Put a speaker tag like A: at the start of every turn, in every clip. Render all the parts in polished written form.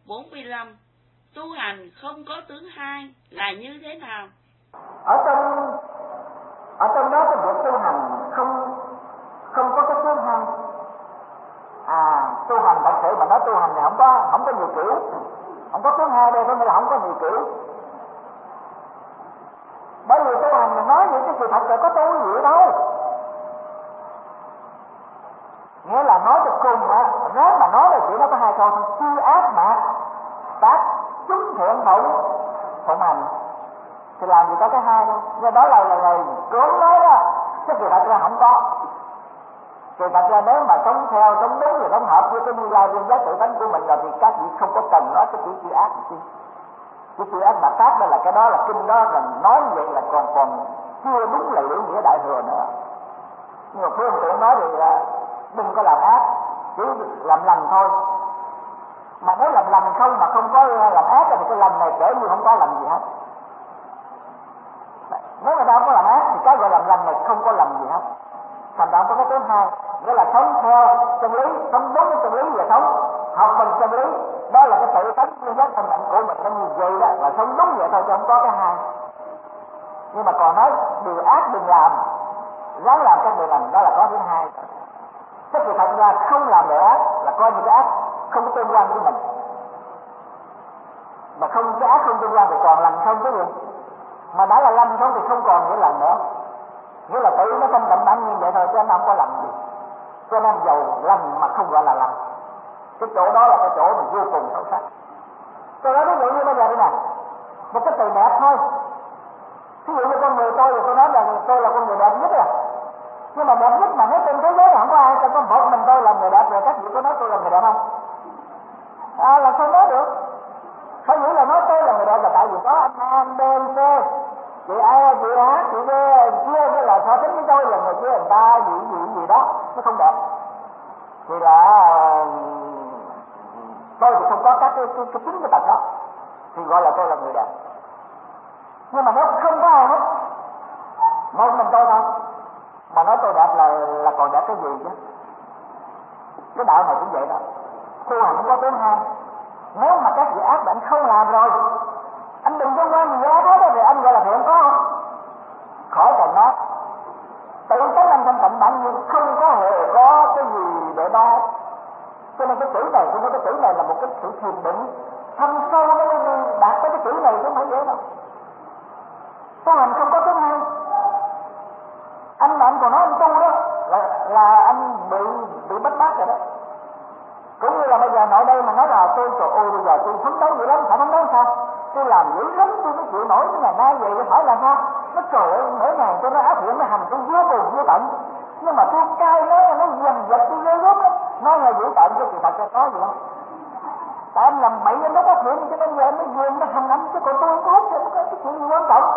A: 45. Tu hành không có tướng hai là như thế nào?
B: Ở trong đó cái việc tu hành không có cái tướng hai. Tu hành thật sự mà nói tu hành thì không có nhiều kiểu, không có tướng hai đây, có nghĩa là không có nhiều kiểu. Bởi vì tu hành mình nói những cái sự thật là có tu gì đâu. Nghĩa là nói cho cùng á, ráng mà nói là chuyện nó có hai câu thôi: chi ác mạt tác, chúng thiện phụng hành. Thì làm gì có cái hai đâu. Do đó là người cưỡng nói đó, chứ sự thật ra không có. Sự thật ra nếu mà sống theo, sống đúng và sống hợp với cái Như Lai viên giác tự tánh của mình rồi thì các vị không có cần nói cái chữ chi ác gì. Cái chữ ác mạt tác đó là cái đó là kinh đó, là nói như vậy là còn chưa đúng là lưỡi nghĩa đại thừa nữa. Nhưng mà phương tiện nói thì đừng có làm ác, chỉ làm lành thôi. Mà nếu làm lành không mà không có làm ác thì cái lành này kể như không có làm gì hết. Nếu mà đâu có làm ác thì cái gọi làm lành này không có làm gì hết. Thành ra có cái thứ hai, nghĩa là sống theo chân lý, sống đúng với chân lý và sống học bằng chân lý. Đó là cái tự tánh nguyên giác thân mạnh của mình nó như vậy đó, là sống đúng vậy thôi chứ không có cái hai. Nhưng mà còn nói điều ác đừng làm, ráng làm các điều lành, đó là có thứ hai. Tức là thật ra không làm điều ác là coi như cái ác không có tương quan với mình, mà không cái ác không tương quan thì còn lành không cái gì. Mà đã là lành không thì không còn nghĩa lành nữa, nghĩa là tự nó thanh tịnh bản nhiên vậy thôi chứ nó không có lành gì. Cho nên dầu lành mà không gọi là lành, cái chỗ đó là cái chỗ mình vô cùng sâu sắc. Tôi nói ví dụ như bây giờ đây nè, một cái từ đẹp thôi. Ví dụ như con người tôi thì tôi nói là tôi là con người đẹp nhất rồi. Nhưng mà đẹp nhất mà nói trên thế giới là không có ai, cho có một mình tôi là người đẹp rồi các vị có nói tôi là người đẹp không? Là sao nói được? Không nghĩ là nói tôi là người đẹp là tại vì có anh A, anh B, anh C, chị A, chị H, chị B, kia với là so tính với tôi là người kia người ta gì đó, nó không đẹp. Thì là tôi thì không có các cái chính cái tật đó, thì gọi là tôi là người đẹp. Nhưng mà nó không có ai hết, một mình tôi thôi, mà nói tôi đẹp là còn đẹp cái gì chứ? Cái đạo này cũng vậy đó, tu hành không có tướng hai. Nếu mà các việc ác bạn không làm rồi, anh đừng liên quan gì với ác hết thì anh gọi là thiện có không? Khỏi cần nói. Tự tánh anh thanh tịnh bản nhiên không có hề có cái gì để đo. Cho nên cái chữ này, tôi nói cái chữ này là một cái sự thiền định thâm sâu, nó mới đạt tới cái chữ này chứ không phải dễ đâu. Tu hành không có thứ hai. Anh mà anh còn nói anh tu đó là anh bị bắt bát rồi đó. Cũng như là bây giờ nội đây mà nói là tôi trời ơi bây giờ tôi phấn đấu dữ lắm, phải phấn đấu sao? Tôi làm dữ lắm, tôi mới chịu nổi cái ngày nay vậy, tôi phải làm sao? Nó trời ơi, mỗi ngày tôi nó áp dụng nó hành tôi vô cùng vô tận. Nhưng mà tôi cay nó dần dật tôi ghê gớm lắm. Nói là dữ tận chứ thì thật ra có gì đâu. Tại anh làm bậy anh nó có thiện cho nên giờ anh nó dường nó hành anh chứ còn tôi không có hút thì nó có cái chuyện gì quan trọng.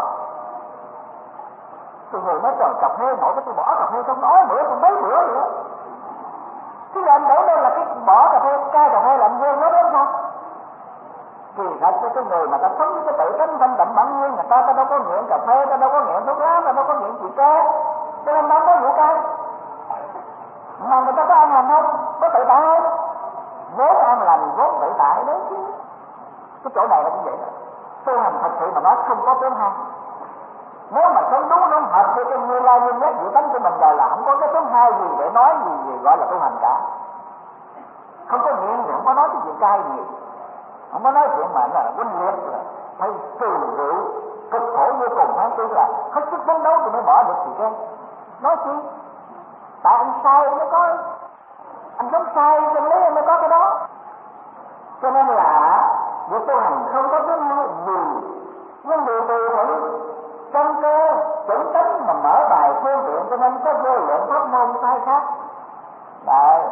B: Tôi ngồi nói trời cà phê nổi cái tôi bỏ cà phê không nói bữa còn mấy bữa nữa. Chứ là anh để đây là cái bỏ cà phê, cai cà phê là anh vô nói đến sao? Thì thật cho cái người mà ta sống với cái tự tánh thanh tịnh bản nhiên, người ta đâu có nghiện cà phê, ta đâu có nghiện thuốc lá, ta đâu có nghiện chì ke, cho nên đâu có vụ cai. Mà người ta có an lành không? Có tự tại không? Vốn an lành, vốn tự tại đấy chứ. Cái chỗ này là cũng vậy đó. Tu hành thật sự mà nói không có tướng hai. Nếu mà sống đúng hợp với cái Như Lai nguyên giác diệu tánh của mình rồi là không có cái thứ hai gì để nói gì gọi là tu hành cả. Không có nghiện thì không có nói cái chuyện cai gì, không có nói chuyện mà là huynh liệt là phải trừ rượu cực khổ vô cùng, hay tôi là hết sức phấn đấu thì mới bỏ được gì chứ. Nói chi? Tại anh sai mới có, anh sống sai chân lý mới có cái đó. Cho nên là việc tu hành không có thứ hai gì, nhưng điều tùy thuận căn cơ chuẩn tánh mà mở bài phương tiện cho nên có vô lượng pháp môn sai khác. Đấy,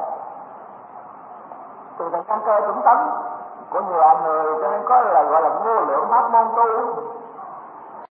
B: tùy thuận căn cơ chuẩn tánh của nhiều người cho nên có là gọi là vô lượng pháp môn tu.